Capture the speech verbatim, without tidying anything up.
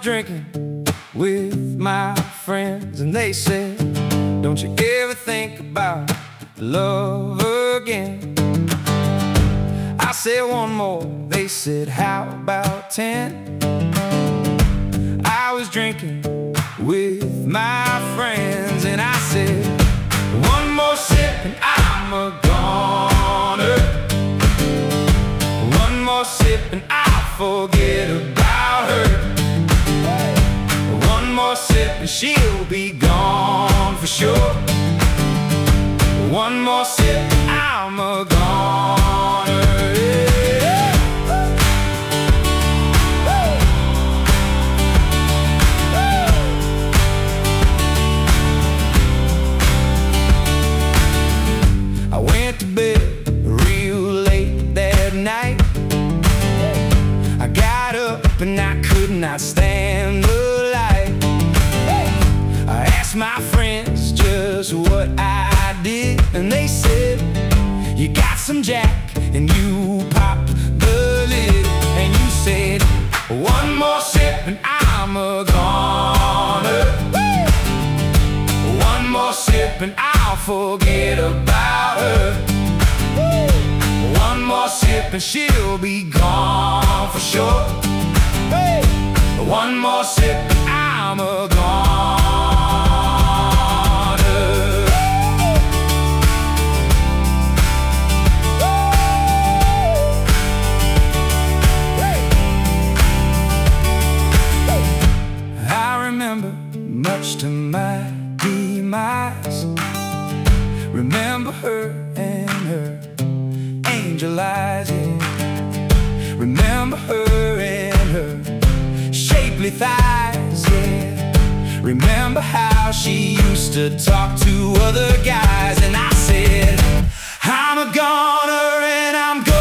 drinking with my friends, and they said, don't you ever think about love again. I said one more, they said how about ten. I was drinking with my friends, and I said, one more sip and I'm a goner. One more sip and I'll forget about her. One more sip and she'll be gone for sure. One more sip and I'm a goner. I went to bed real late that night. I got up and I could not stand the light. I asked my friends just what I did, and they said, you got some Jack and you popped the lid. And you said, one more sip and I'm a goner. One more sip and I'll forget about her. One more sip and she'll be gone for sure. One more sip and I'm a goner. I remember, much to my demise, remember her and her angel eyes, yeah. Remember her and her shapely thighs, yeah. Remember how she used to talk to other guys, and I said, I'm a goner and I'm gonna